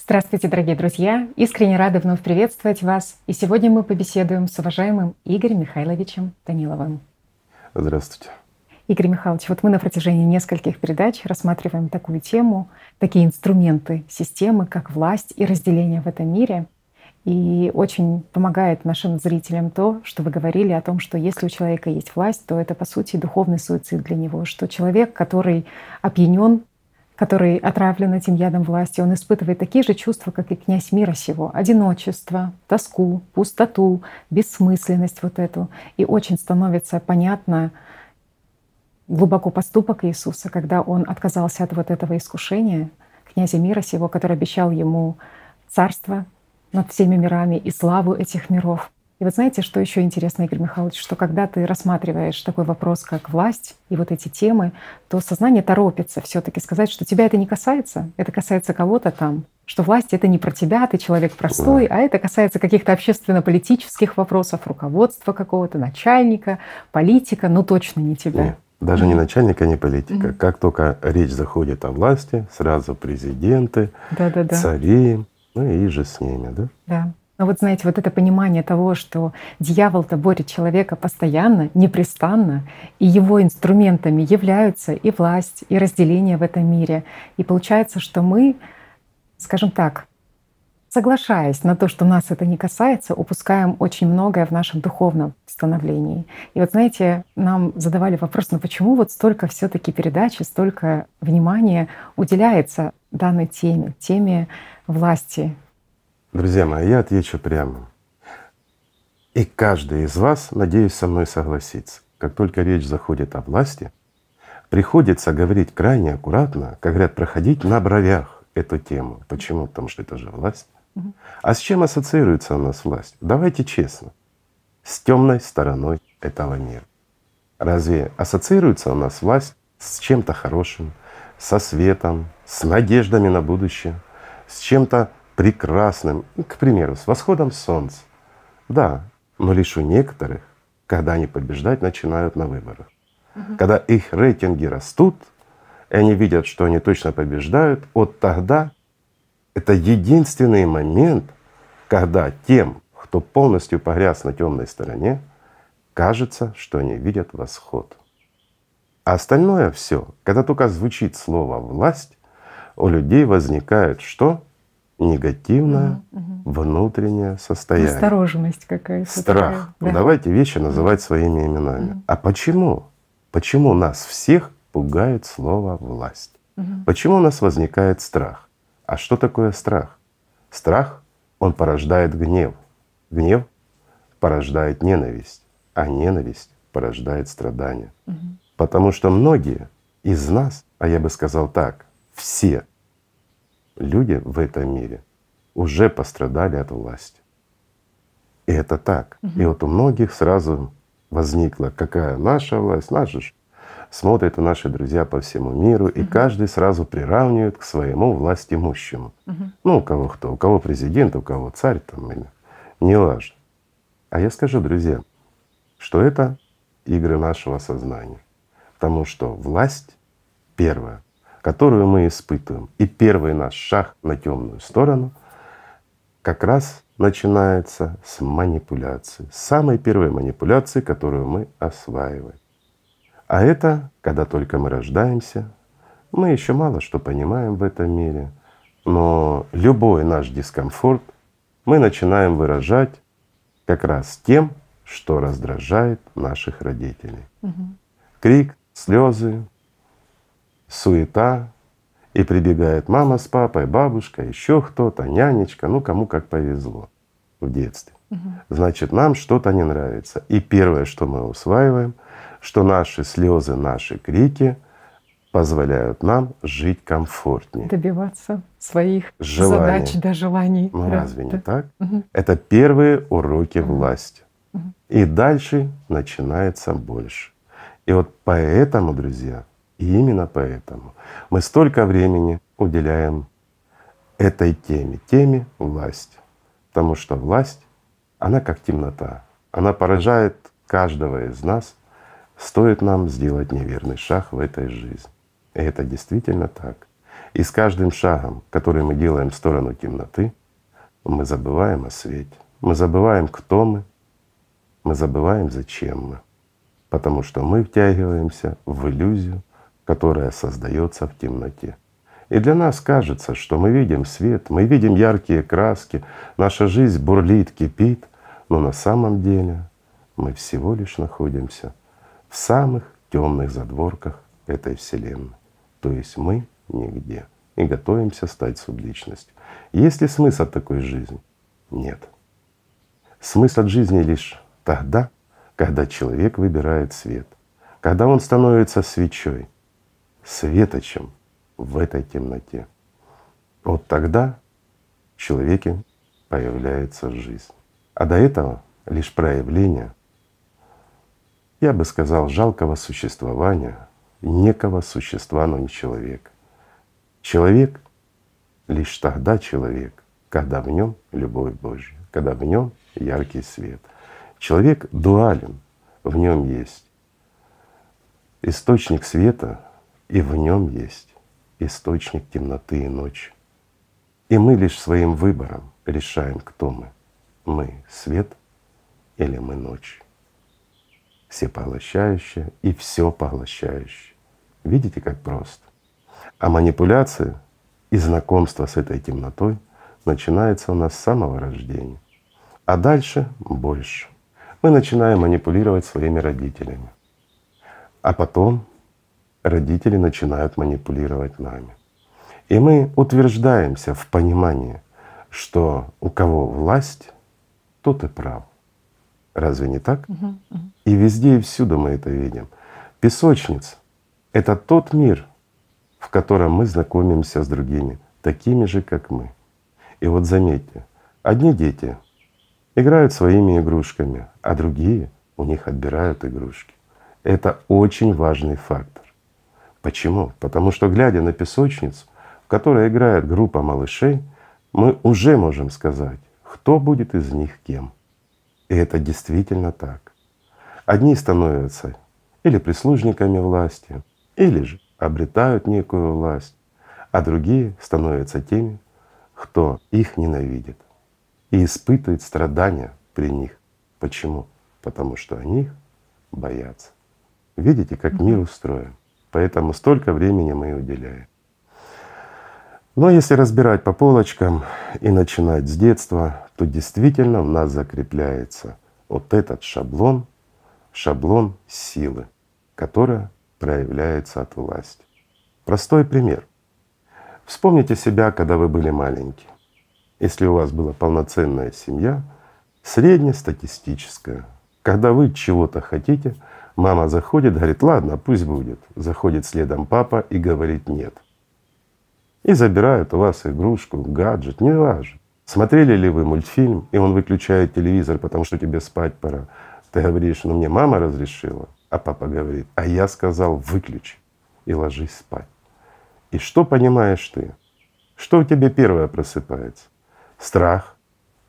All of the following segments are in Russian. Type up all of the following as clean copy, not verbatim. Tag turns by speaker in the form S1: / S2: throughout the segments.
S1: Здравствуйте, дорогие друзья! Искренне рады вновь приветствовать вас. И сегодня мы побеседуем с уважаемым Игорем Михайловичем Томиловым.
S2: Здравствуйте.
S1: Игорь Михайлович, вот мы на протяжении нескольких передач рассматриваем такую тему, такие инструменты системы, как власть и разделение в этом мире. И очень помогает нашим зрителям то, что вы говорили о том, что если у человека есть власть, то это, по сути, духовный суицид для него, что человек, который опьянен, который отравлен этим ядом власти, он испытывает такие же чувства, как и князь мира сего: одиночество, тоску, пустоту, бессмысленность вот эту. И очень становится понятно глубоко поступок Иисуса, когда Он отказался от вот этого искушения князя мира сего, который обещал ему царство над всеми мирами и славу этих миров. И вот знаете, что еще интересно, Игорь Михайлович, что когда ты рассматриваешь такой вопрос, как власть и вот эти темы, то сознание торопится все-таки сказать, что тебя это не касается, это касается кого-то там, что власть — это не про тебя, ты человек простой, а это касается каких-то общественно-политических вопросов, руководства какого-то, начальника, политика, но точно не тебя.
S2: Нет, даже не начальника, не политика. Как только речь заходит о власти, сразу президенты, цари, ну и же с ними, да?
S1: Да. Но вот знаете, вот это понимание того, что дьявол-то борет человека постоянно, непрестанно, и его инструментами являются и власть, и разделение в этом мире. И получается, что мы, скажем так, соглашаясь на то, что нас это не касается, упускаем очень многое в нашем духовном становлении. И вот знаете, нам задавали вопрос, ну почему вот столько все-таки передач и столько внимания уделяется данной теме власти?
S2: Друзья мои, я отвечу прямо. И каждый из вас, надеюсь, со мной согласится. Как только речь заходит о власти, приходится говорить крайне аккуратно, как говорят, проходить на бровях эту тему. Почему? Потому что это же власть. А с чем ассоциируется у нас власть? Давайте честно. С темной стороной этого мира. Разве ассоциируется у нас власть с чем-то хорошим, со светом, с надеждами на будущее, с чем-то прекрасным, к примеру, с восходом солнца? Да, но лишь у некоторых, когда они побеждать начинают на выборах. Когда их рейтинги растут, и они видят, что они точно побеждают, вот тогда это единственный момент, когда тем, кто полностью погряз на темной стороне, кажется, что они видят восход. А остальное все, когда только звучит слово «власть», у людей возникает что? Негативное внутреннее состояние.
S1: Настороженность какая-то.
S2: Страх.
S1: Да.
S2: Давайте вещи называть своими именами. А почему? Почему нас всех пугает слово «власть»? Почему у нас возникает страх? А что такое страх? Страх, он порождает гнев. Гнев порождает ненависть, а ненависть порождает страдания. Потому что многие из нас, а я бы сказал так, все люди в этом мире уже пострадали от власти. И это так. И вот у многих сразу возникла, какая наша власть, наша ж. Смотрят и наши друзья по всему миру, и каждый сразу приравнивает к своему властимущему. Ну, у кого кто, у кого президент, у кого царь там, или неважно. А я скажу, друзья, что это игры нашего сознания. Потому что власть первая, которую мы испытываем, и первый наш шаг на темную сторону как раз начинается с манипуляции, с самой первой манипуляции, которую мы осваиваем. А это, когда только мы рождаемся, мы еще мало что понимаем в этом мире, но любой наш дискомфорт мы начинаем выражать как раз тем, что раздражает наших родителей. Крик, слезы, суета, и прибегает мама с папой, бабушка, еще кто-то, нянечка, ну кому как повезло в детстве. Значит, нам что-то не нравится. И первое, что мы усваиваем, что наши слезы, наши крики позволяют нам жить комфортнее.
S1: Добиваться своих задач, желаний.
S2: Ну разве не так? Это первые уроки власти. И дальше начинается больше. И вот поэтому, друзья, и именно поэтому мы столько времени уделяем этой теме власти. Потому что власть, она как темнота, она поражает каждого из нас, стоит нам сделать неверный шаг в этой жизни. И это действительно так. И с каждым шагом, который мы делаем в сторону темноты, мы забываем о свете, мы забываем, кто мы забываем, зачем мы, потому что мы втягиваемся в иллюзию, которая создается в темноте. И для нас кажется, что мы видим свет, мы видим яркие краски, наша жизнь бурлит, кипит, но на самом деле мы всего лишь находимся в самых темных задворках этой Вселенной. То есть мы нигде и готовимся стать субличностью. Есть ли смысл от такой жизни? Нет. Смысл от жизни лишь тогда, когда человек выбирает свет, когда он становится свечой, светочем в этой темноте. Вот тогда в человеке появляется жизнь. А до этого лишь проявление, я бы сказал, жалкого существования некого существа, но не человека. Человек лишь тогда человек, когда в нем любовь Божья, когда в нем яркий свет. Человек дуален, в нем есть источник света, и в нем есть источник темноты и ночи. И мы лишь своим выбором решаем, кто мы. Мы — свет или мы — ночь. Всепоглощающее и все поглощающее. Видите, как просто? А манипуляция и знакомство с этой темнотой начинается у нас с самого рождения. А дальше больше. Мы начинаем манипулировать своими родителями. А потом родители начинают манипулировать нами. И мы утверждаемся в понимании, что у кого власть, тот и прав. Разве не так? И везде и всюду мы это видим. Песочница — это тот мир, в котором мы знакомимся с другими, такими же, как мы. И вот заметьте, одни дети играют своими игрушками, а другие у них отбирают игрушки. Это очень важный фактор. Почему? Потому что, глядя на песочницу, в которой играет группа малышей, мы уже можем сказать, кто будет из них кем. И это действительно так. Одни становятся или прислужниками власти, или же обретают некую власть, а другие становятся теми, кто их ненавидит и испытывает страдания при них. Почему? Потому что они их боятся. Видите, как мир устроен? Поэтому столько времени мы и уделяем. Но если разбирать по полочкам и начинать с детства, то действительно в нас закрепляется вот этот шаблон силы, которая проявляется от власти. Простой пример. Вспомните себя, когда вы были маленькие. Если у вас была полноценная семья, среднестатистическая, когда вы чего-то хотите, мама заходит, говорит: ладно, пусть будет. Заходит следом папа и говорит: нет. И забирают у вас игрушку, гаджет, неважно. Смотрели ли вы мультфильм, и он выключает телевизор, потому что тебе спать пора. Ты говоришь: ну мне мама разрешила, а папа говорит: а я сказал выключи и ложись спать. И что понимаешь ты? Что у тебя первое просыпается? Страх.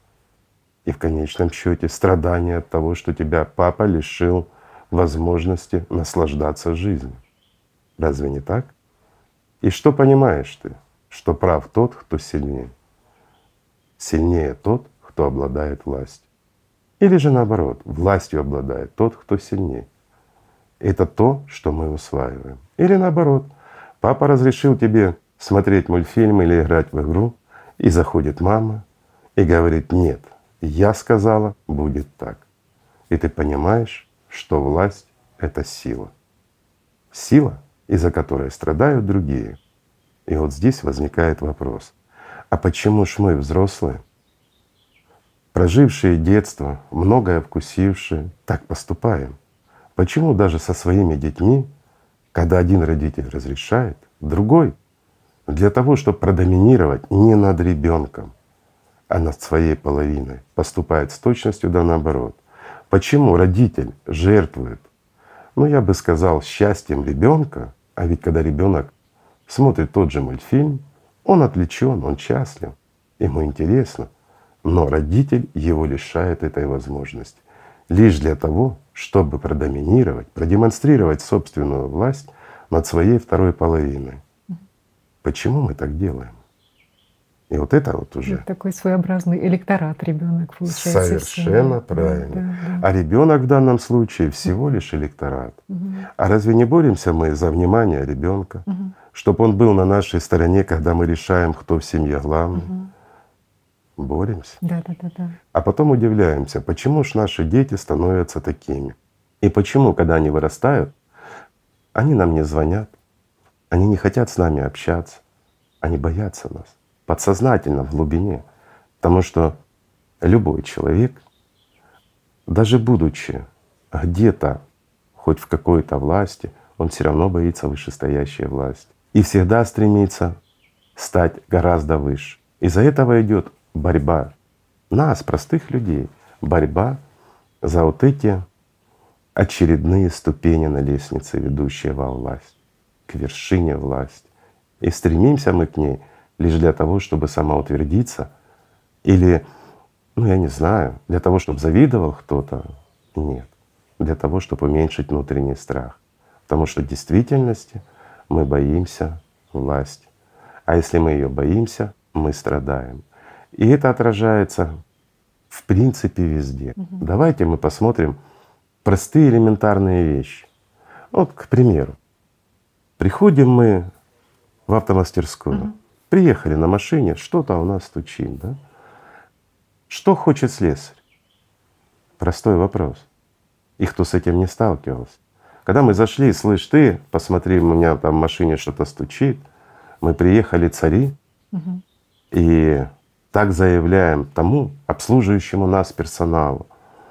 S2: И в конечном счете страдание от того, что тебя папа лишил возможности наслаждаться жизнью. Разве не так? И что понимаешь ты? Что прав тот, кто сильнее. Сильнее тот, кто обладает властью. Или же наоборот, властью обладает тот, кто сильнее. Это то, что мы усваиваем. Или наоборот, папа разрешил тебе смотреть мультфильм или играть в игру, и заходит мама и говорит: нет, я сказала, будет так. И ты понимаешь, что власть — это сила. Сила, из-за которой страдают другие. И вот здесь возникает вопрос: а почему ж мы, взрослые, прожившие детство, многое вкусившие, так поступаем? Почему даже со своими детьми, когда один родитель разрешает, другой для того, чтобы продоминировать не над ребенком, а над своей половиной, поступает с точностью да наоборот? Почему родитель жертвует, ну я бы сказал, счастьем ребенка, а ведь когда ребенок смотрит тот же мультфильм, он отвлечен, он счастлив, ему интересно, но родитель его лишает этой возможности лишь для того, чтобы продоминировать, продемонстрировать собственную власть над своей второй половиной. Почему мы так делаем? И вот это вот уже…
S1: Такой своеобразный электорат ребенок получается.
S2: Совершенно правильно. А ребенок в данном случае всего лишь электорат. А разве не боремся мы за внимание ребенка, чтобы он был на нашей стороне, когда мы решаем, кто в семье главный? Боремся.
S1: Да.
S2: А потом удивляемся, почему ж наши дети становятся такими. И почему, когда они вырастают, они нам не звонят, они не хотят с нами общаться, они боятся нас подсознательно в глубине. Потому что любой человек, даже будучи где-то, хоть в какой-то власти, он все равно боится вышестоящей власти. И всегда стремится стать гораздо выше. Из-за этого идет борьба нас, простых людей, борьба за вот эти очередные ступени на лестнице, ведущие во власть, к вершине власти. И стремимся мы к ней лишь для того, чтобы самоутвердиться или, я не знаю, для того, чтобы завидовал кто-то? Нет. Для того, чтобы уменьшить внутренний страх. Потому что в действительности мы боимся власти. А если мы ее боимся, мы страдаем. И это отражается в принципе везде. Давайте мы посмотрим простые элементарные вещи. Вот, к примеру, приходим мы в автомастерскую, приехали на машине, что-то у нас стучит, да? Что хочет слесарь? Простой вопрос. И кто с этим не сталкивался? Когда мы зашли, слышь, ты, посмотри, у меня там в машине что-то стучит, мы приехали цари, и так заявляем тому обслуживающему нас персоналу.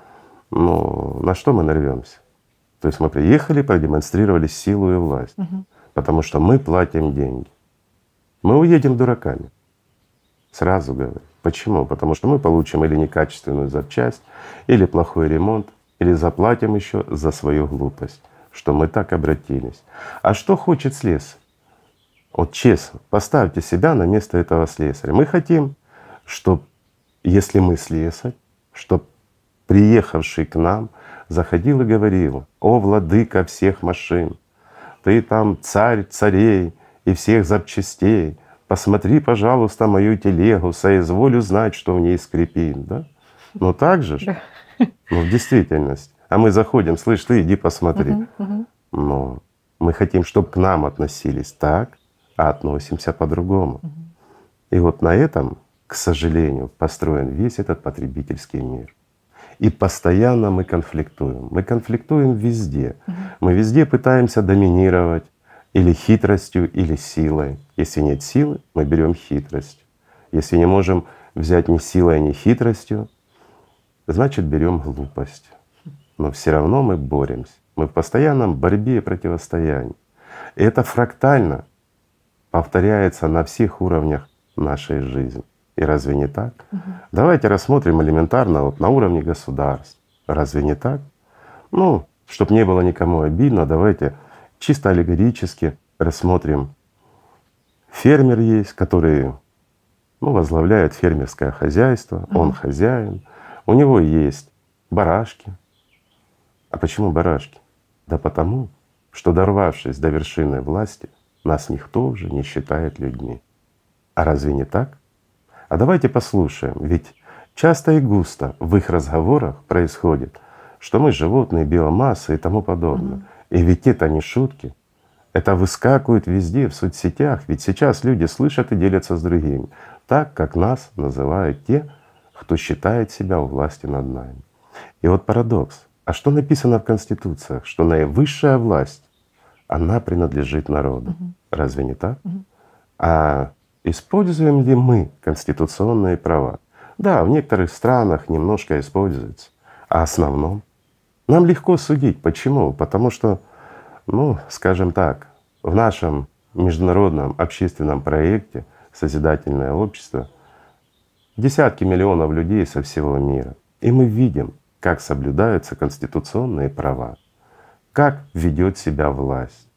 S2: На что мы нарвемся? То есть мы приехали, продемонстрировали силу и власть, потому что мы платим деньги. Мы уедем дураками. Сразу говорю. Почему? Потому что мы получим или некачественную запчасть, или плохой ремонт, или заплатим еще за свою глупость, что мы так обратились. А что хочет слесарь? Вот честно, поставьте себя на место этого слесаря. Мы хотим, чтобы, если мы слесарь, чтобы приехавший к нам заходил и говорил: «О, владыка всех машин, ты там царь царей и всех запчастей, посмотри, пожалуйста, мою телегу, соизволь узнать, что в ней скрипит». Да? Ну так же ж? В действительности. А мы заходим: «Слышь, ты иди посмотри». Но мы хотим, чтобы к нам относились так, а относимся по-другому. И вот на этом, к сожалению, построен весь этот потребительский мир. И постоянно мы конфликтуем. Мы конфликтуем везде. Мы везде пытаемся доминировать или хитростью, или силой. Если нет силы, мы берем хитрость. Если не можем взять ни силой, ни хитростью, значит берем глупость. Но все равно мы боремся. Мы в постоянном борьбе и противостоянии. И это фрактально повторяется на всех уровнях нашей жизни. И разве не так? Давайте рассмотрим элементарно вот на уровне государств. Разве не так? Чтобы не было никому обидно, давайте чисто аллегорически рассмотрим. Фермер есть, который возглавляет фермерское хозяйство, он хозяин, у него есть барашки. А почему барашки? Да потому, что, дорвавшись до вершины власти, нас никто уже не считает людьми. А разве не так? А давайте послушаем, ведь часто и густо в их разговорах происходит, что мы животные, биомасса и тому подобное. И ведь это не шутки, это выскакивает везде, в соцсетях, ведь сейчас люди слышат и делятся с другими, так как нас называют те, кто считает себя у власти над нами. И вот парадокс. А что написано в Конституциях? Что наивысшая власть, она принадлежит народу. Разве не так? А используем ли мы конституционные права? Да, в некоторых странах немножко используется, а основном нам легко судить. Почему? Потому что, скажем так, в нашем международном общественном проекте «Созидательное общество» десятки миллионов людей со всего мира. И мы видим, как соблюдаются конституционные права, как ведет себя власть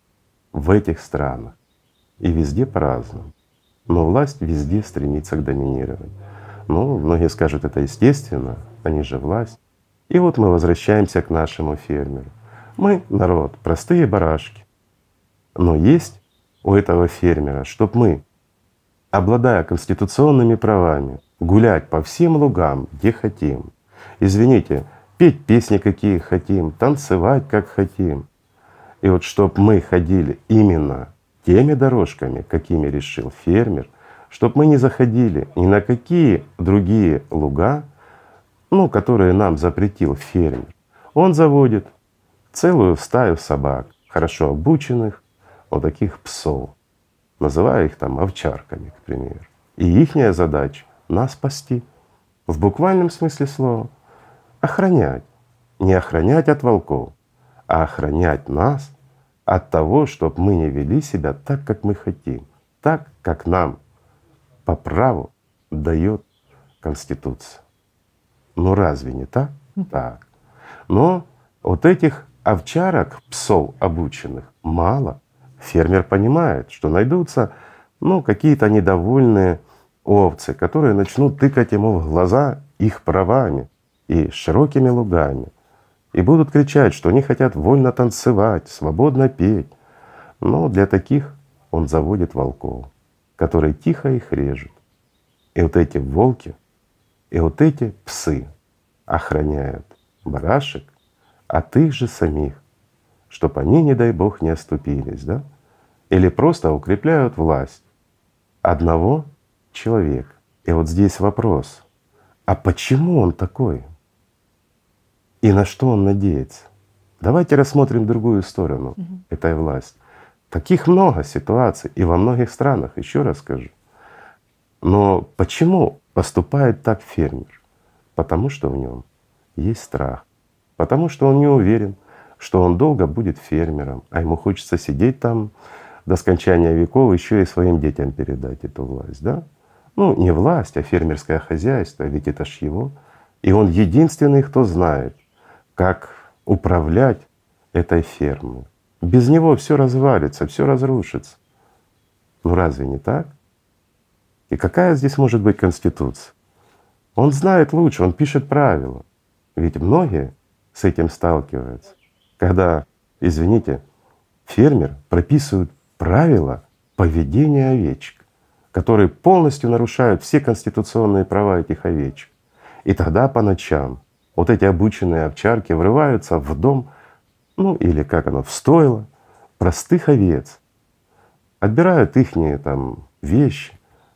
S2: в этих странах. И везде по-разному. Но власть везде стремится к доминированию. Многие скажут, это естественно, они же власть. И вот мы возвращаемся к нашему фермеру. Мы народ, простые барашки. Но есть у этого фермера, чтобы мы, обладая конституционными правами, гулять по всем лугам, где хотим, извините, петь песни, какие хотим, танцевать, как хотим. И вот чтобы мы ходили именно теми дорожками, какими решил фермер, чтобы мы не заходили ни на какие другие луга, ну, которые нам запретил фермер. Он заводит целую стаю собак, хорошо обученных, вот таких псов, называя их там овчарками, к примеру. И ихняя задача — нас спасти, в буквальном смысле слова, охранять. Не охранять от волков, а охранять нас от того, чтобы мы не вели себя так, как мы хотим, так, как нам по праву дает Конституция. Ну разве не так? Так. Но вот этих овчарок, псов обученных, мало. Фермер понимает, что найдутся какие-то недовольные овцы, которые начнут тыкать ему в глаза их правами и широкими лугами, и будут кричать, что они хотят вольно танцевать, свободно петь. Но для таких он заводит волков, которые тихо их режут. И вот эти волки, и вот эти псы охраняют барашек от их же самих, чтобы они, не дай Бог, не оступились, да? Или просто укрепляют власть одного человека. И вот здесь вопрос: а почему он такой? И на что он надеется? Давайте рассмотрим другую сторону этой власти. Таких много ситуаций и во многих странах, еще раз скажу. Но почему поступает так фермер? Потому что в нем есть страх, потому что он не уверен, что он долго будет фермером, а ему хочется сидеть там до скончания веков, еще и своим детям передать эту власть, да? Ну не власть, а фермерское хозяйство, ведь это ж его. И он единственный, кто знает, как управлять этой фермой. Без него все развалится, все разрушится. Ну разве не так? И какая здесь может быть конституция? Он знает лучше, он пишет правила. Ведь многие с этим сталкиваются, когда, извините, фермер прописывает правила поведения овечек, которые полностью нарушают все конституционные права этих овечек. И тогда по ночам вот эти обученные овчарки врываются в дом, или как оно, в стойло простых овец, отбирают ихние там вещи,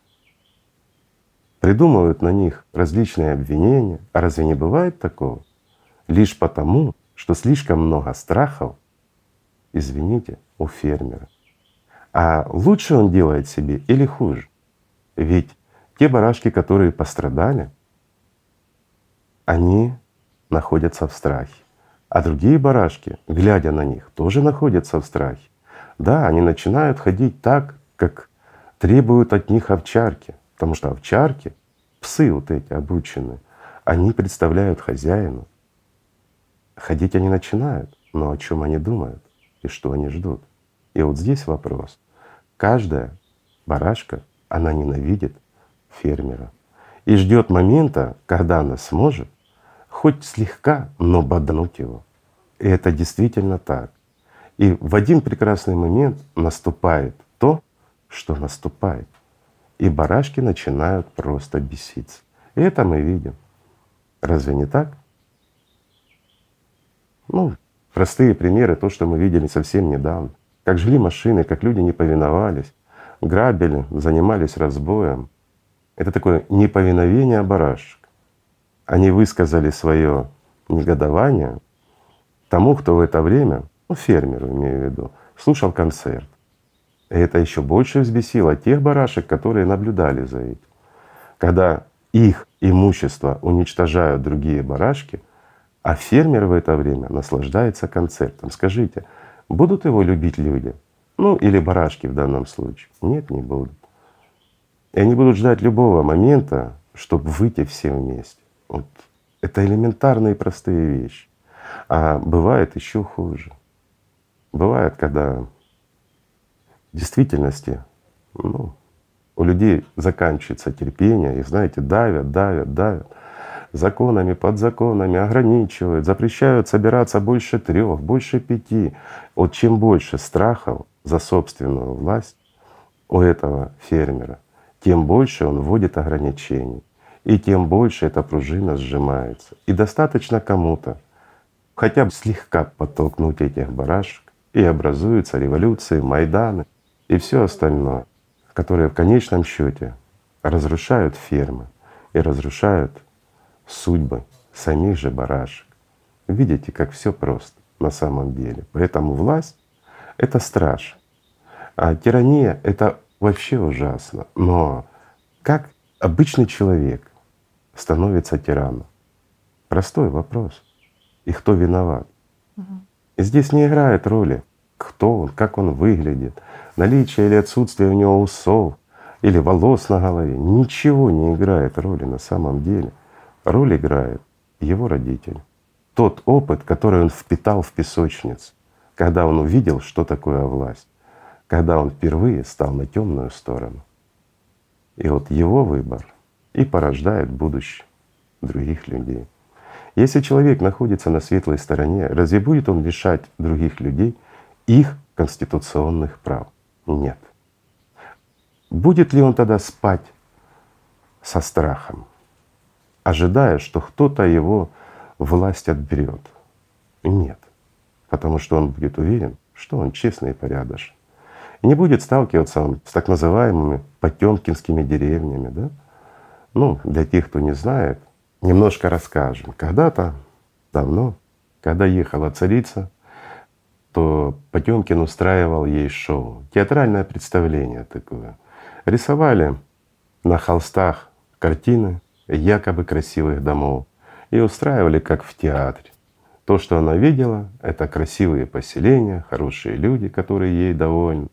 S2: придумывают на них различные обвинения. А разве не бывает такого? Лишь потому, что слишком много страхов, извините, у фермера. А лучше он делает себе или хуже? Ведь те барашки, которые пострадали, они находятся в страхе. А другие барашки, глядя на них, тоже находятся в страхе. Да, они начинают ходить так, как требуют от них овчарки. Потому что овчарки, псы вот эти обученные, они представляют хозяину. Ходить они начинают, но о чем они думают и что они ждут? И вот здесь вопрос. Каждая барашка, она ненавидит фермера и ждет момента, когда она сможет хоть слегка, но боднуть его. И это действительно так. И в один прекрасный момент наступает то, что наступает. И барашки начинают просто беситься. И это мы видим. Разве не так? Простые примеры, то, что мы видели совсем недавно. Как жгли машины, как люди не повиновались, грабили, занимались разбоем. Это такое неповиновение барашек. Они высказали свое негодование тому, кто в это время, фермеру имею в виду, слушал концерт. И это еще больше взбесило тех барашек, которые наблюдали за этим. Когда их имущество уничтожают другие барашки, а фермер в это время наслаждается концертом. Скажите, будут его любить люди? Или барашки в данном случае? Нет, не будут. И они будут ждать любого момента, чтобы выйти все вместе. Вот это элементарные простые вещи. А бывает еще хуже. Бывает, когда в действительности у людей заканчивается терпение, их, знаете, давят, законами, подзаконами ограничивают, запрещают собираться больше 3, больше 5. Вот чем больше страхов за собственную власть, у этого фермера, тем больше он вводит ограничений, и тем больше эта пружина сжимается. И достаточно кому-то хотя бы слегка подтолкнуть этих барашек, и образуются революции, майданы и все остальное, которые в конечном счете разрушают фермы и разрушают судьбы самих же барашек. Видите, как все просто на самом деле. Поэтому власть — это страшно, а тирания — это вообще ужасно. Но как обычный человек становится тираном? Простой вопрос. И кто виноват? И здесь не играет роли, кто он, как он выглядит, наличие или отсутствие у него усов или волос на голове. Ничего не играет роли на самом деле. Роль играет его родитель. Тот опыт, который он впитал в песочнице, когда он увидел, что такое власть, когда он впервые стал на темную сторону. И вот его выбор и порождает будущее других людей. Если человек находится на светлой стороне, разве будет он лишать других людей их конституционных прав? Нет. Будет ли он тогда спать со страхом, ожидая, что кто-то его власть отберет? Нет. Потому что он будет уверен, что он честный и порядочный. И не будет сталкиваться он с так называемыми потёмкинскими деревнями. Да? Ну, для тех, кто не знает, немножко расскажем. Когда-то, давно, когда ехала царица, то Потёмкин устраивал ей шоу, театральное представление такое. Рисовали на холстах картины якобы красивых домов и устраивали как в театре. То, что она видела, это красивые поселения, хорошие люди, которые ей довольны.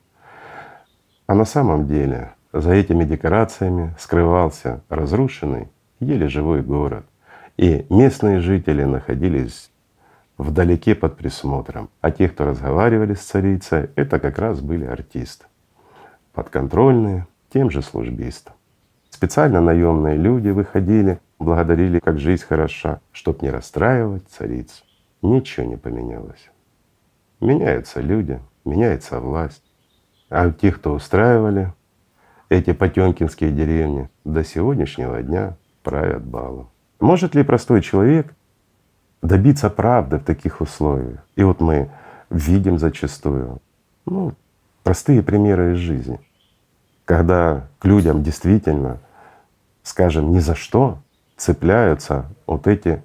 S2: А на самом деле за этими декорациями скрывался разрушенный, еле живой город. И местные жители находились вдалеке под присмотром. А те, кто разговаривали с царицей, это как раз были артисты, подконтрольные тем же службистам. Специально наемные люди выходили, благодарили, как жизнь хороша, чтоб не расстраивать царицу. Ничего не поменялось. Меняются люди, меняется власть. А те, кто устраивали эти потёмкинские деревни, до сегодняшнего дня правят балом. Может ли простой человек добиться правды в таких условиях? И вот мы видим зачастую простые примеры из жизни, когда к людям действительно, скажем, ни за что цепляются вот эти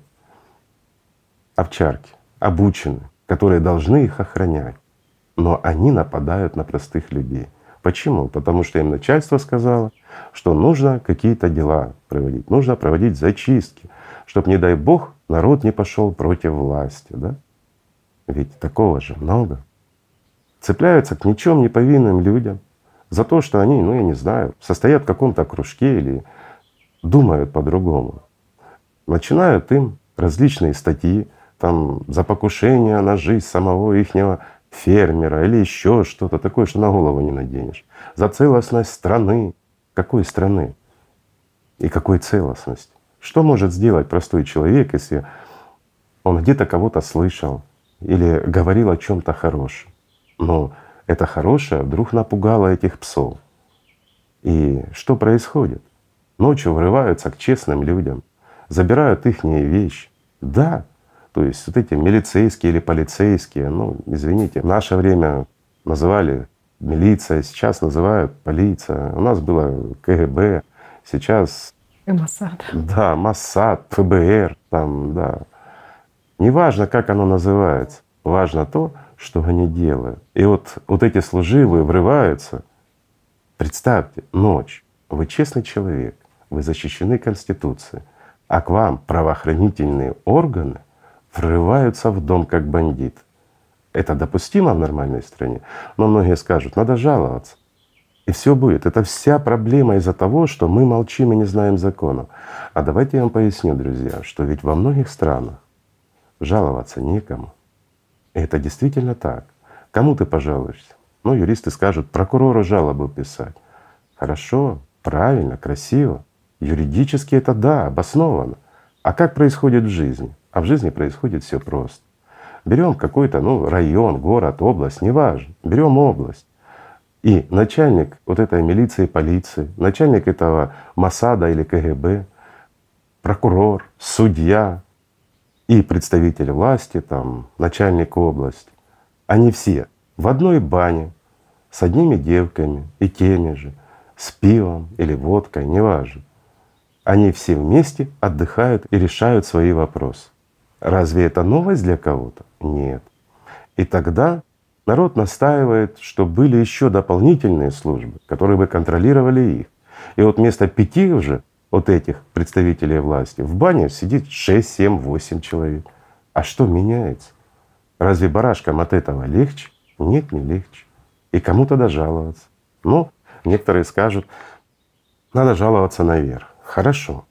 S2: овчарки, обученные, которые должны их охранять, но они нападают на простых людей. Почему? Потому что им начальство сказало, что нужно какие-то дела проводить, нужно проводить зачистки, чтобы, не дай бог, народ не пошел против власти. Да? Ведь такого же много. Цепляются к ничем не повинным людям за то, что они, я не знаю, состоят в каком-то кружке или думают по-другому. Начинают им различные статьи там, за покушение на жизнь самого ихнего фермера или еще что-то такое, что на голову не наденешь. За целостность страны. Какой страны? И какой целостности? Что может сделать простой человек, если он где-то кого-то слышал или говорил о чем-то хорошем? Но это хорошее вдруг напугало этих псов. И что происходит? Ночью врываются к честным людям, забирают ихние вещи. Да, то есть вот эти милицейские или полицейские, извините, в наше время называли милиция, сейчас называют полиция. У нас было КГБ, сейчас
S1: и Моссад.
S2: Да, Моссад, ФБР, там, да. Неважно, как оно называется, важно то, что они делают. И вот эти служивые врываются. Представьте, ночь, вы честный человек, вы защищены Конституцией, а к вам правоохранительные органы врываются в дом как бандит. Это допустимо в нормальной стране? Но многие скажут, надо жаловаться. И все будет. Это вся проблема из-за того, что мы молчим и не знаем законов. А давайте я вам поясню, друзья, что ведь во многих странах жаловаться некому. И это действительно так. Кому ты пожалуешься? Юристы скажут, прокурору жалобу писать. Хорошо, правильно, красиво. Юридически это да, обосновано. А как происходит в жизни? А в жизни происходит все просто. Берем какой-то район, город, область, неважно. Берем область. И начальник вот этой милиции, полиции, начальник этого Моссада или КГБ, прокурор, судья и представитель власти, там, начальник области, они все в одной бане с одними девками и теми же, с пивом или водкой, неважно. Они все вместе отдыхают и решают свои вопросы. Разве это новость для кого-то? Нет. И тогда народ настаивает, что были еще дополнительные службы, которые бы контролировали их. И вот вместо 5 уже вот этих представителей власти в бане сидит 6, 7, 8 человек. А что меняется? Разве барашкам от этого легче? Нет, не легче. И кому тогда жаловаться? Ну, некоторые скажут, надо жаловаться наверх. Хорошо.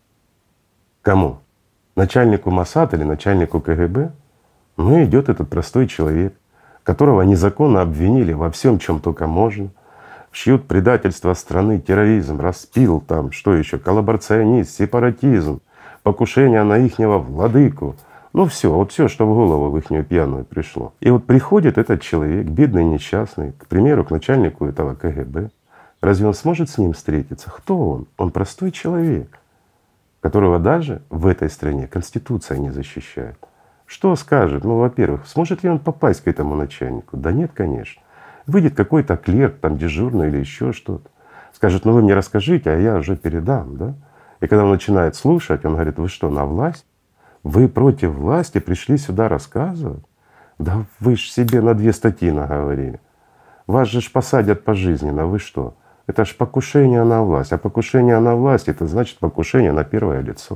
S2: Кому? Начальнику Моссада или начальнику КГБ? Ну, идет этот простой человек, которого незаконно обвинили во всем, чем только можно, шьют предательство страны, терроризм, распил там, что еще, коллаборационизм, сепаратизм, покушение на ихнего владыку. Ну все, вот все, что в голову в ихнюю пьяную пришло. И вот приходит этот человек, бедный, несчастный, к примеру, к начальнику этого КГБ. Разве он сможет с ним встретиться? Кто он? Он простой человек, которого даже в этой стране Конституция не защищает. Что скажет? Ну, во-первых, сможет ли он попасть к этому начальнику? Да нет, конечно. Выйдет какой-то клерк, там дежурный или еще что-то, скажет, ну вы мне расскажите, а я уже передам, да? И когда он начинает слушать, он говорит, вы что, на власть? Вы против власти пришли сюда рассказывать? Да вы ж себе на 2 статьи наговорили. Вас же ж посадят пожизненно, вы что? Это ж покушение на власть. А покушение на власть — это значит покушение на первое лицо.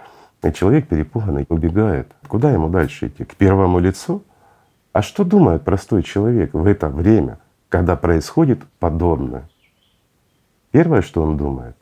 S2: И человек перепуганный убегает. Куда ему дальше идти? К первому лицу? А что думает простой человек в это время, когда происходит подобное? Первое, что он думает,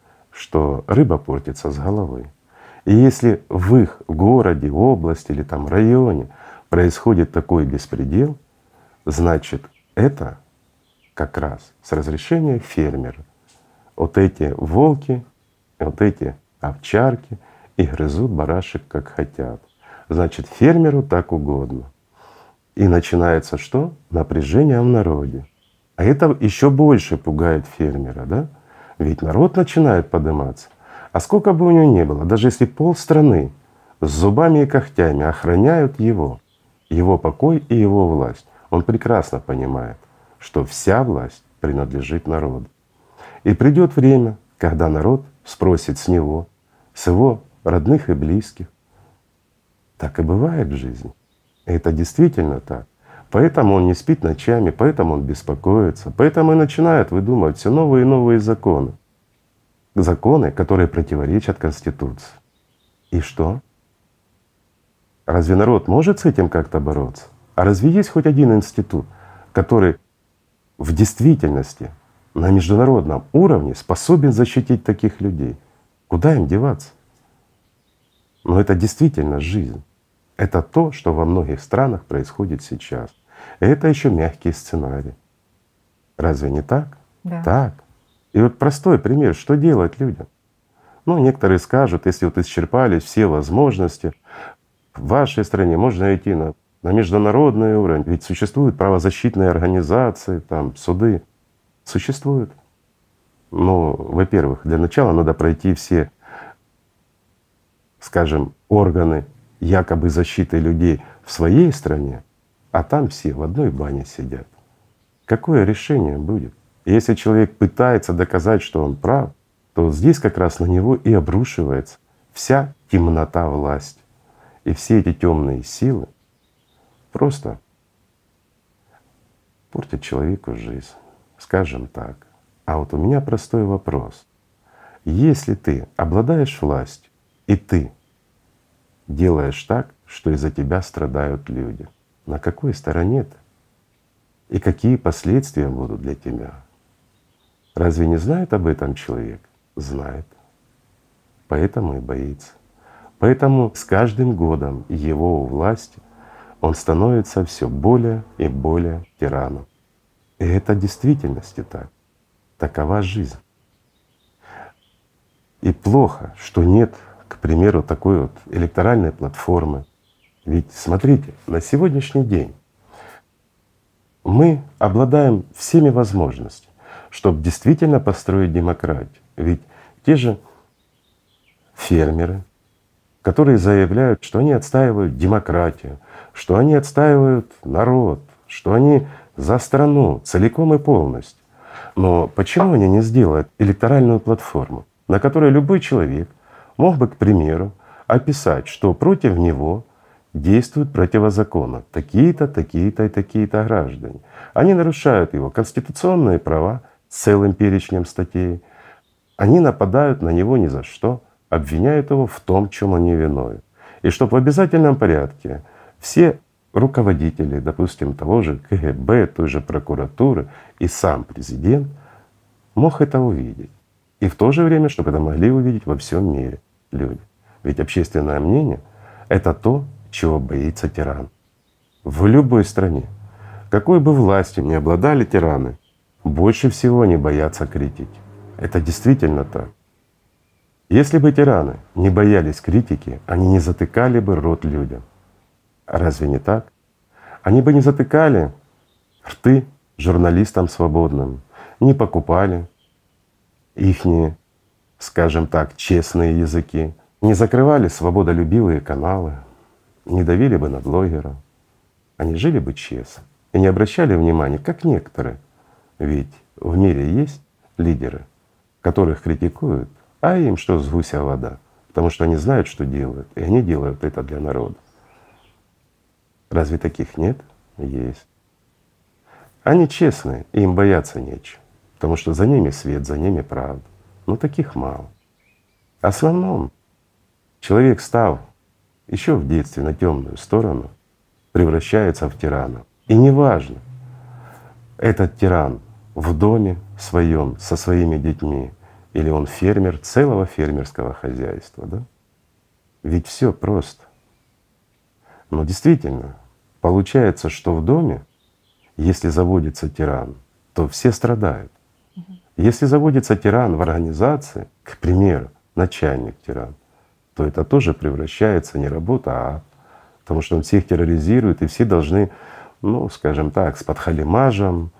S2: что рыба портится с головой. И если в их городе, области или там районе происходит такой беспредел, значит это как раз с разрешения фермера. Вот эти волки, вот эти овчарки и грызут барашек как хотят. Значит, фермеру так угодно. И начинается что? Напряжение в народе. А это еще больше пугает фермера, да? Ведь народ начинает подниматься. А сколько бы у него ни было, даже если полстраны с зубами и когтями охраняют его покой и его власть, он прекрасно понимает, что вся власть принадлежит народу. И придет время, когда народ спросит с него, с его родных и близких. Так и бывает в жизни. И это действительно так. Поэтому он не спит ночами, поэтому он беспокоится, поэтому и начинает выдумывать все новые и новые законы. Законы, которые противоречат Конституции. И что? Разве народ может с этим как-то бороться? А разве есть хоть один институт, который в действительности на международном уровне способен защитить таких людей? Куда им деваться? Но это действительно жизнь. Это то, что во многих странах происходит сейчас. И это еще мягкий сценарий. Разве не так?
S1: Да.
S2: Так. И вот простой пример, что делать людям? Ну, некоторые скажут, если вот исчерпались все возможности, в вашей стране можно идти на международный уровень, ведь существуют правозащитные организации, там, суды. Существуют. Но, во-первых, для начала надо пройти все, скажем, органы якобы защиты людей в своей стране, а там все в одной бане сидят. Какое решение будет? Если человек пытается доказать, что он прав, то вот здесь как раз на него и обрушивается вся темнота власти. И все эти темные силы просто портят человеку жизнь, скажем так. А вот у меня простой вопрос. Если ты обладаешь властью, и ты делаешь так, что из-за тебя страдают люди, на какой стороне ты? И какие последствия будут для тебя? Разве не знает об этом человек? Знает. Поэтому и боится. Поэтому с каждым годом его у власти он становится все более и более тираном. И это в действительности так. Такова жизнь. И плохо, что нет, к примеру, такой вот электоральной платформы. Ведь смотрите, на сегодняшний день мы обладаем всеми возможностями, чтобы действительно построить демократию. Ведь те же фермеры, которые заявляют, что они отстаивают демократию, что они отстаивают народ, что они за страну целиком и полностью. Но почему они не сделают электоральную платформу, на которой любой человек мог бы, к примеру, описать, что против него действуют противозаконно такие-то, такие-то и такие-то граждане. Они нарушают его конституционные права с целым перечнем статей. Они нападают на него ни за что, обвиняют его в том, в чем он не виновен. И чтобы в обязательном порядке все руководители, допустим, того же КГБ, той же прокуратуры и сам президент мог это увидеть. И в то же время, чтобы это могли увидеть во всем мире люди. Ведь общественное мнение — это то, чего боится тиран. В любой стране, какой бы властью ни обладали тираны, больше всего они боятся критики. Это действительно так. Если бы тираны не боялись критики, они не затыкали бы рот людям. Разве не так? Они бы не затыкали рты журналистам свободным, не покупали ихние, скажем так, честные языки, не закрывали свободолюбивые каналы, не давили бы на блогеров. Они жили бы честно и не обращали внимания, как некоторые. Ведь в мире есть лидеры, которых критикуют, а им что с гуся вода, потому что они знают, что делают, и они делают это для народа. Разве таких нет? Есть. Они честные, и им бояться нечего, потому что за ними свет, за ними правда. Но таких мало. В основном человек, став еще в детстве на темную сторону, превращается в тирана. И неважно, этот тиран в доме своем со своими детьми, или он фермер целого фермерского хозяйства, да? Ведь все просто. Но действительно, получается, что в доме, если заводится тиран, то все страдают. Если заводится тиран в организации, к примеру, начальник тиран, то это тоже превращается не работа, а ад. Потому что он всех терроризирует, и все должны, ну, скажем так, с подхалимажем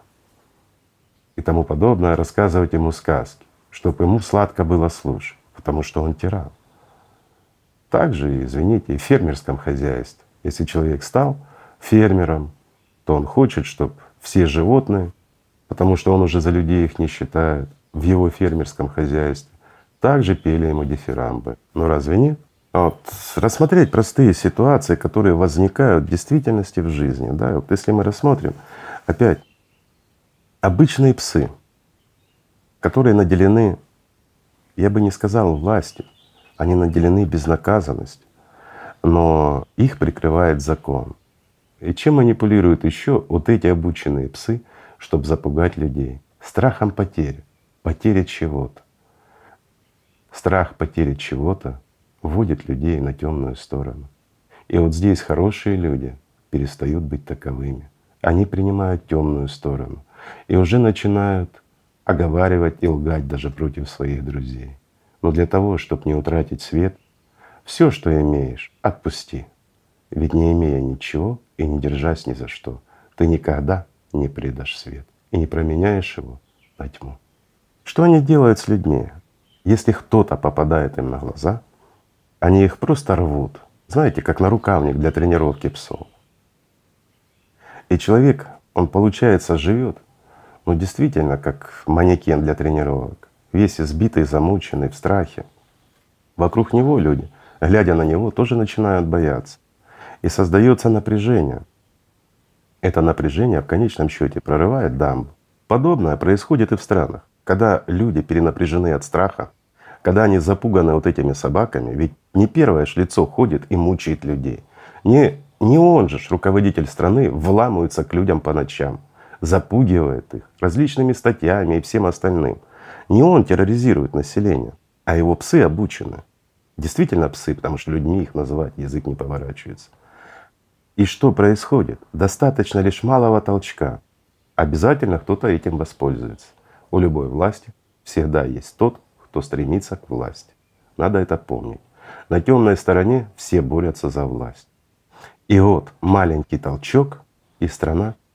S2: и тому подобное рассказывать ему сказки, чтобы ему сладко было слушать, потому что он тиран. Также, извините, и в фермерском хозяйстве. Если человек стал фермером, то он хочет, чтобы все животные, потому что он уже за людей их не считает, в его фермерском хозяйстве также пели ему дифирамбы. Но разве нет? Вот рассмотреть простые ситуации, которые возникают в действительности в жизни. Да? Вот если мы рассмотрим опять обычные псы, которые наделены, я бы не сказал властью, они наделены безнаказанностью, но их прикрывает закон. И чем манипулируют еще вот эти обученные псы, чтобы запугать людей? Страхом потери, потери чего-то. Страх потери чего-то вводит людей на темную сторону. И вот здесь хорошие люди перестают быть таковыми. Они принимают темную сторону и уже начинают оговаривать и лгать даже против своих друзей. Но для того, чтобы не утратить свет, все, что имеешь, отпусти. Ведь не имея ничего и не держась ни за что, ты никогда не предашь свет и не променяешь его на тьму. Что они делают с людьми? Если кто-то попадает им на глаза, они их просто рвут, знаете, как нарукавник для тренировки псов. И человек, он, получается, живет, ну действительно, как манекен для тренировок, весь избитый, замученный, в страхе. Вокруг него люди, глядя на него, тоже начинают бояться. И создается напряжение. Это напряжение в конечном счете прорывает дамбу. Подобное происходит и в странах, когда люди перенапряжены от страха, когда они запуганы вот этими собаками. Ведь не первое ж лицо ходит и мучает людей. Не он же, руководитель страны, вламывается к людям по ночам, запугивает их различными статьями и всем остальным. Не он терроризирует население, а его псы обучены. Действительно псы, потому что людьми их называть язык не поворачивается. И что происходит? Достаточно лишь малого толчка. Обязательно кто-то этим воспользуется. У любой власти всегда есть тот, кто стремится к власти. Надо это помнить. На темной стороне все борются за власть. И вот маленький толчок, и страна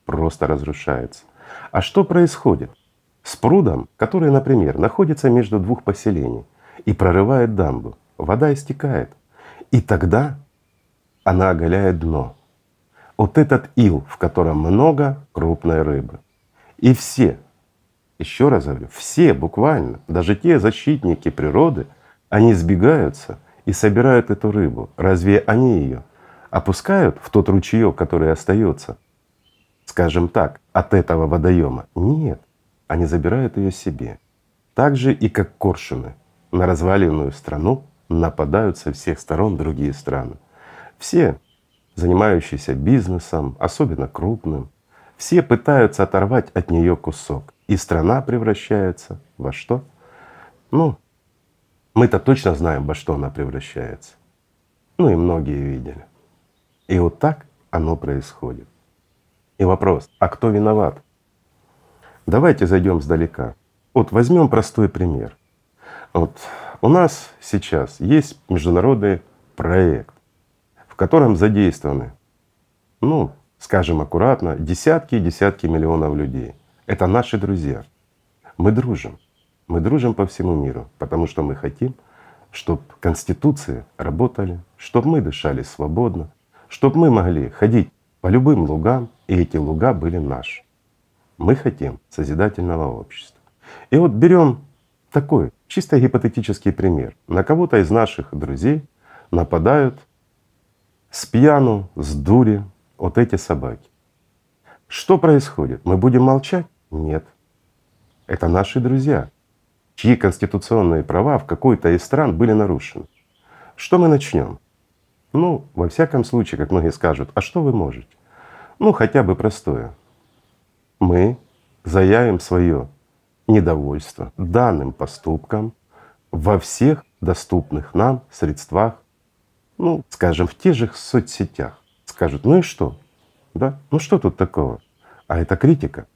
S2: просто разрушается. А что происходит с прудом, который, например, находится между двух поселений и прорывает дамбу? Вода истекает, и тогда она оголяет дно. Вот этот ил, в котором много крупной рыбы. И все, еще раз говорю, все буквально, даже те защитники природы, они сбегаются и собирают эту рыбу. Разве они ее опускают в тот ручеёк, который остается, скажем так, от этого водоема? Нет, они забирают ее себе. Так же и как коршуны на разваленную страну нападают со всех сторон другие страны. Все, занимающиеся бизнесом, особенно крупным, все пытаются оторвать от нее кусок. И страна превращается во что? Ну, мы-то точно знаем, во что она превращается. Ну и многие видели. И вот так оно происходит. И вопрос: а кто виноват? Давайте зайдем сдалека. Вот возьмем простой пример. Вот у нас сейчас есть международный проект, в котором задействованы, ну, скажем аккуратно, десятки и десятки миллионов людей. Это наши друзья. Мы дружим. Мы дружим по всему миру, потому что мы хотим, чтобы конституции работали, чтобы мы дышали свободно, чтобы мы могли ходить по любым лугам, и эти луга были наши. Мы хотим созидательного общества. И вот берем такой чисто гипотетический пример. На кого-то из наших друзей нападают с пьяну, с дури вот эти собаки. Что происходит? Мы будем молчать? Нет. Это наши друзья, чьи конституционные права в какой-то из стран были нарушены. Что мы начнем? Ну, во всяком случае, как многие скажут, а что вы можете? Ну, хотя бы простое. Мы заявим свое недовольство данным поступком во всех доступных нам средствах, ну, скажем, в тех же соцсетях. Скажут: ну и что? Да? Ну что тут такого? А это критика.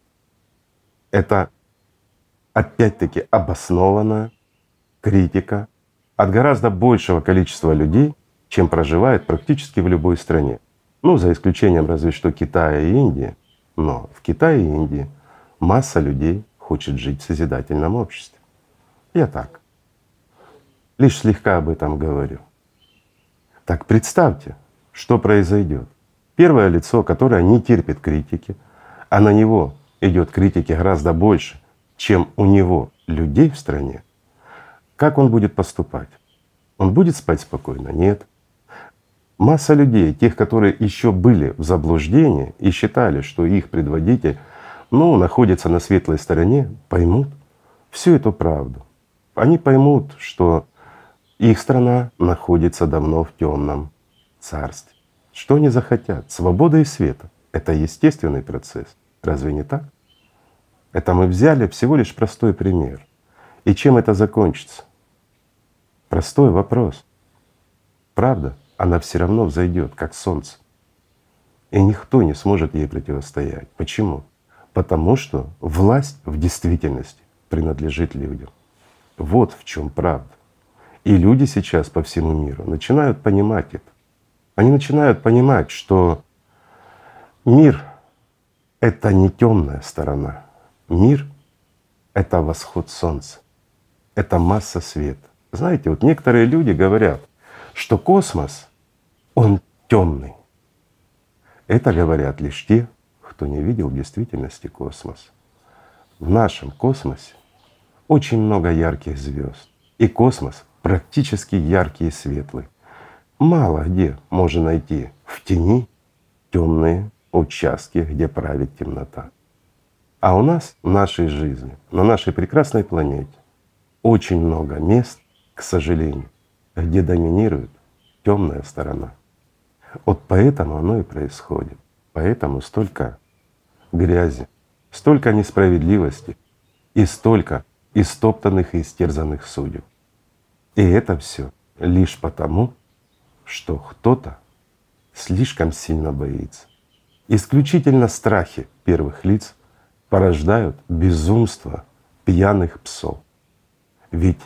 S2: Это опять-таки обоснованная критика от гораздо большего количества людей, чем проживает практически в любой стране. Ну, за исключением разве что Китая и Индии. Но в Китае и Индии масса людей хочет жить в созидательном обществе. Я так, лишь слегка об этом говорю. Так представьте, что произойдет. Первое лицо, которое не терпит критики, а на него идет критики гораздо больше, чем у него людей в стране, как он будет поступать? Он будет спать спокойно? Нет. Масса людей, тех, которые еще были в заблуждении и считали, что их предводитель, ну, находится на светлой стороне, поймут всю эту правду. Они поймут, что их страна находится давно в темном царстве. Что они захотят? Свободы и света — это естественный процесс. Разве не так? Это мы взяли всего лишь простой пример. И чем это закончится? Простой вопрос. Правда, она все равно взойдет, как солнце. И никто не сможет ей противостоять. Почему? Потому что власть в действительности принадлежит людям. Вот в чем правда. И люди сейчас по всему миру начинают понимать это. Они начинают понимать, что мир — это не темная сторона. Мир — это восход солнца, это масса света. Знаете, вот некоторые люди говорят, что космос, он темный. Это говорят лишь те, кто не видел в действительности космос. В нашем космосе очень много ярких звезд, и космос практически яркий и светлый. Мало где можно найти в тени темные участки, где правит темнота. А у нас в нашей жизни, на нашей прекрасной планете очень много мест, к сожалению, где доминирует темная сторона. Вот поэтому оно и происходит. Поэтому столько грязи, столько несправедливости и столько истоптанных и истерзанных судеб. И это все лишь потому, что кто-то слишком сильно боится. Исключительно страхи первых лиц порождают безумство пьяных псов. Ведь,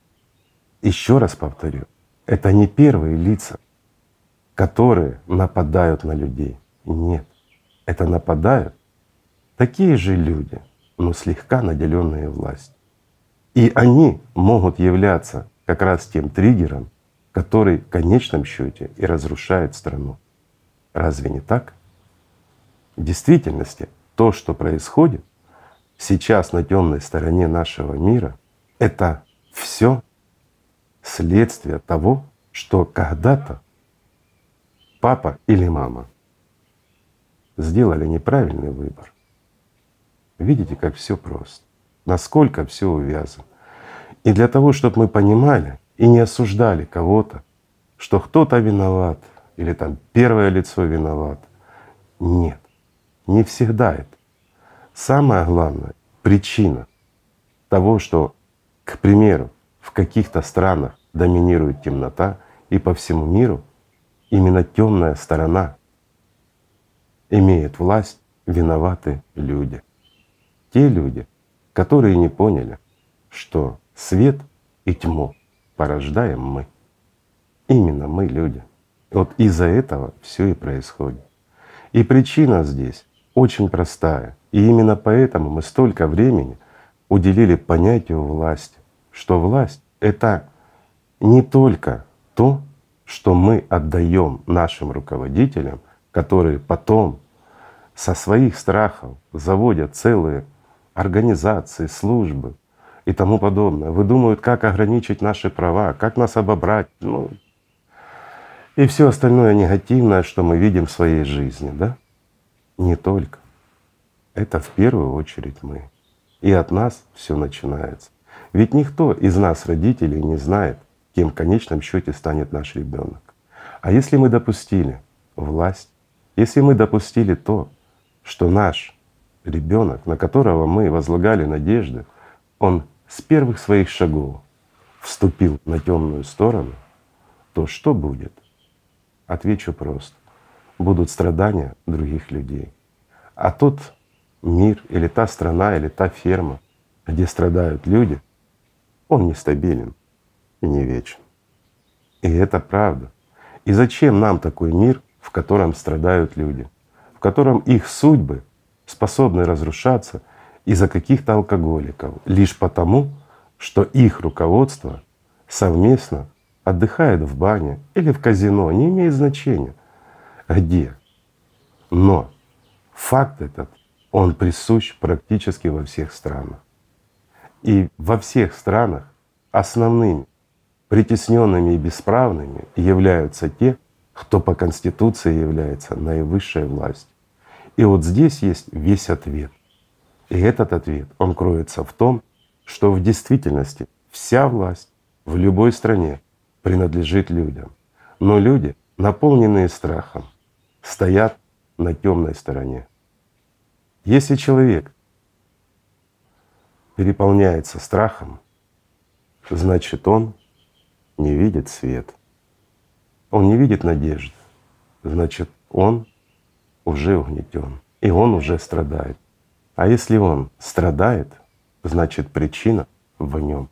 S2: еще раз повторю, это не первые лица, которые нападают на людей. Нет, это нападают такие же люди, но слегка наделенные властью. И они могут являться как раз тем триггером, который в конечном счете и разрушает страну. Разве не так? В действительности то, что происходит сейчас на темной стороне нашего мира, это все следствие того, что когда-то папа или мама сделали неправильный выбор. Видите, как все просто, насколько все увязано. И для того, чтобы мы понимали и не осуждали кого-то, что кто-то виноват или там первое лицо виноват. Нет, не всегда это. Самое главное — причина того, что, к примеру, в каких-то странах доминирует темнота, и по всему миру именно темная сторона имеет власть, виноваты люди. Те люди, которые не поняли, что свет и тьму порождаем мы. Именно мы, люди. Вот из-за этого все и происходит. И причина здесь очень простая. И именно поэтому мы столько времени уделили понятию власти, что власть — это не только то, что мы отдаем нашим руководителям, которые потом со своих страхов заводят целые организации, службы и тому подобное, выдумывают, как ограничить наши права, как нас обобрать, и все остальное негативное, что мы видим в своей жизни, да? Не только. Это в первую очередь мы. И от нас все начинается. Ведь никто из нас, родителей, не знает, кем в конечном счете станет наш ребенок. А если мы допустили власть, если мы допустили то, что наш ребенок, на которого мы возлагали надежды, он с первых своих шагов вступил на темную сторону, то что будет? Отвечу просто. Будут страдания других людей. А тот мир или та страна, или та ферма, где страдают люди, он нестабилен и не вечен. И это правда. И зачем нам такой мир, в котором страдают люди, в котором их судьбы способны разрушаться из-за каких-то алкоголиков, лишь потому, что их руководство совместно отдыхает в бане или в казино, не имеет значения где. Но факт этот, он присущ практически во всех странах. И во всех странах основными притесненными и бесправными являются те, кто по Конституции является наивысшей властью. И вот здесь есть весь ответ. И этот ответ, он кроется в том, что в действительности вся власть в любой стране принадлежит людям. Но люди, наполненные страхом, стоят на темной стороне. Если человек переполняется страхом, значит, он не видит свет, он не видит надежды, значит, он уже угнетен, и он уже страдает. А если он страдает, значит, причина в нем.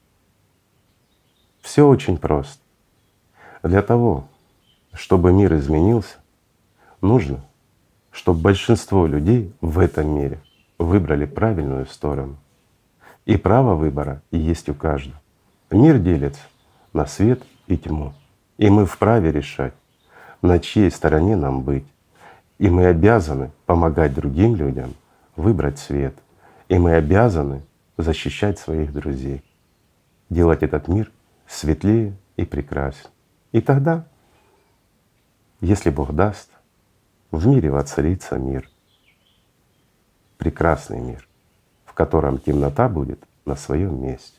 S2: Все очень просто. Для того, чтобы мир изменился, нужно, чтобы большинство людей в этом мире выбрали правильную сторону. И право выбора есть у каждого. Мир делится на свет и тьму. И мы вправе решать, на чьей стороне нам быть. И мы обязаны помогать другим людям выбрать свет. И мы обязаны защищать своих друзей, делать этот мир светлее и прекраснее. И тогда, если Бог даст, в мире воцарится мир, прекрасный мир, в котором темнота будет на своем месте.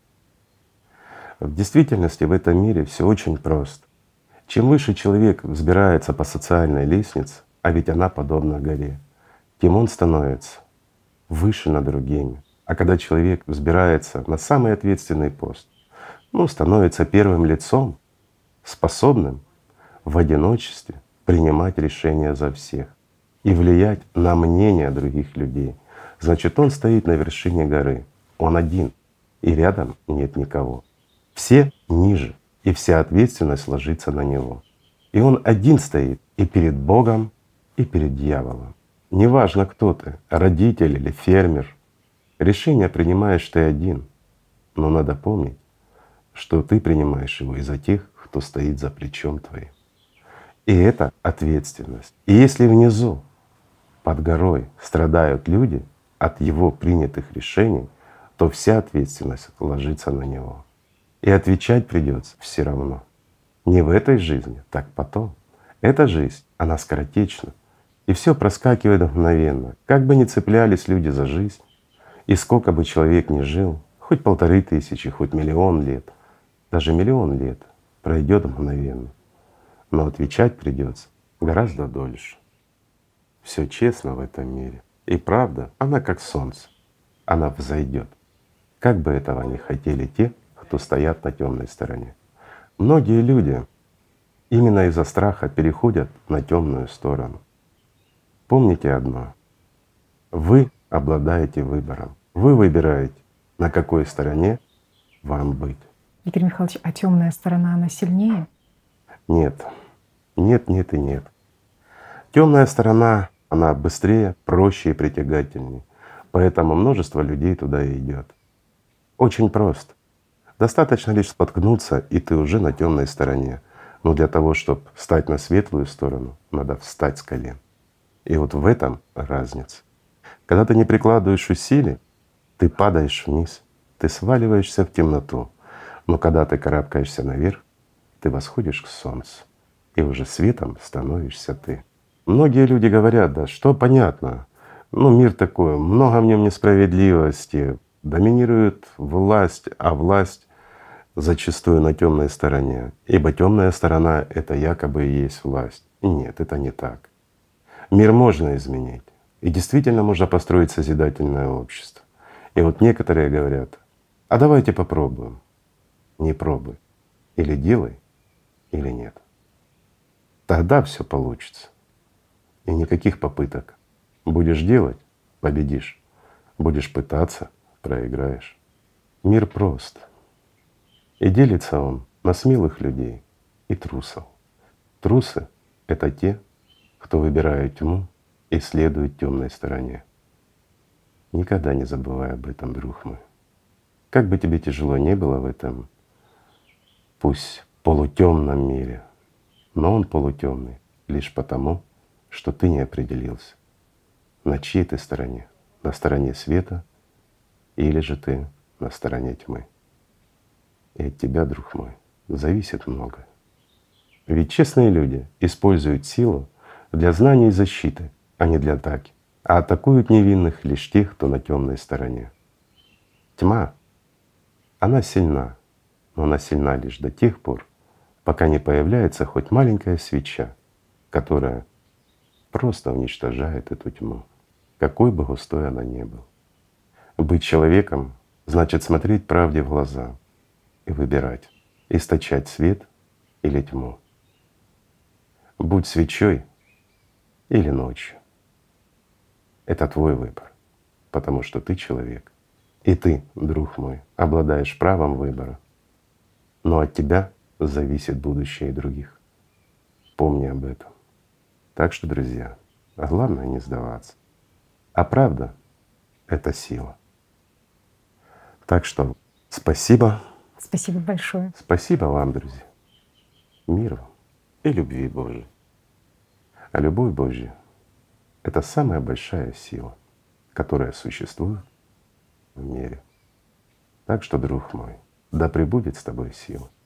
S2: В действительности в этом мире все очень просто. Чем выше человек взбирается по социальной лестнице, а ведь она подобна горе, тем он становится выше над другими. А когда человек взбирается на самый ответственный пост, становится первым лицом, способным в одиночестве принимать решения за всех и влиять на мнение других людей, значит, он стоит на вершине горы, он один, и рядом нет никого. Все ниже, и вся ответственность ложится на него. И он один стоит и перед Богом, и перед дьяволом. Неважно, кто ты, родитель или фермер, решение принимаешь ты один. Но надо помнить, что ты принимаешь его из-за тех, кто стоит за плечом твоим. И это ответственность. И если внизу, под горой, страдают люди от его принятых решений, то вся ответственность ложится на него. И отвечать придется все равно. Не в этой жизни, так потом. Эта жизнь, она скоротечна. И все проскакивает мгновенно. Как бы ни цеплялись люди за жизнь, и сколько бы человек ни жил, хоть 1500, хоть 1 000 000 лет, даже 1 000 000 лет пройдет мгновенно. Но отвечать придется гораздо дольше. Все честно в этом мире. И правда, она как солнце, она взойдет. Как бы этого ни хотели те, кто стоят на темной стороне. Многие люди именно из-за страха переходят на темную сторону. Помните одно: вы обладаете выбором. Вы выбираете, на какой стороне вам быть.
S1: Игорь Михайлович, а темная сторона, она сильнее?
S2: Нет, нет, нет и нет. Темная сторона, она быстрее, проще и притягательнее. Поэтому множество людей туда и идет. Очень просто. Достаточно лишь споткнуться, и ты уже на темной стороне. Но для того, чтобы встать на светлую сторону, надо встать с колен. И вот в этом разница. Когда ты не прикладываешь усилий, ты падаешь вниз, ты сваливаешься в темноту. Но когда ты карабкаешься наверх, ты восходишь к солнцу, и уже светом становишься ты. Многие люди говорят: да что понятно, мир такой, много в нем несправедливости, доминирует власть, а власть зачастую на темной стороне, ибо темная сторона — это якобы и есть власть. Нет, это не так. Мир можно изменить, и действительно можно построить созидательное общество. И вот некоторые говорят: а давайте попробуем. Не пробуй. Или делай, или нет. Тогда все получится. И никаких попыток. Будешь делать — победишь. Будешь пытаться — проиграешь. Мир прост. И делится он на смелых людей и трусов. Трусы — это те, кто выбирает тьму и следует темной стороне. Никогда не забывай об этом, друг мой. Как бы тебе тяжело не было в этом, пусть полутемном мире, но он полутемный лишь потому, что ты не определился, на чьей ты стороне, на стороне света или же ты на стороне тьмы. И от тебя, друг мой, зависит многое. Ведь честные люди используют силу для знаний и защиты, а не для атаки, а атакуют невинных лишь тех, кто на темной стороне. Тьма, она сильна, но она сильна лишь до тех пор, пока не появляется хоть маленькая свеча, которая просто уничтожает эту тьму, какой бы густой она ни была. Быть человеком значит смотреть правде в глаза и выбирать, источать свет или тьму. Будь свечой или ночью. Это твой выбор, потому что ты человек. И ты, друг мой, обладаешь правом выбора. Но от тебя зависит будущее и других. Помни об этом. Так что, друзья, главное не сдаваться. А правда — это сила. Так что спасибо.
S1: Спасибо большое.
S2: Спасибо вам, друзья. Мира вам и любви Божией. А любовь Божья — это самая большая сила, которая существует в мире. Так что, друг мой, да пребудет с тобой сила.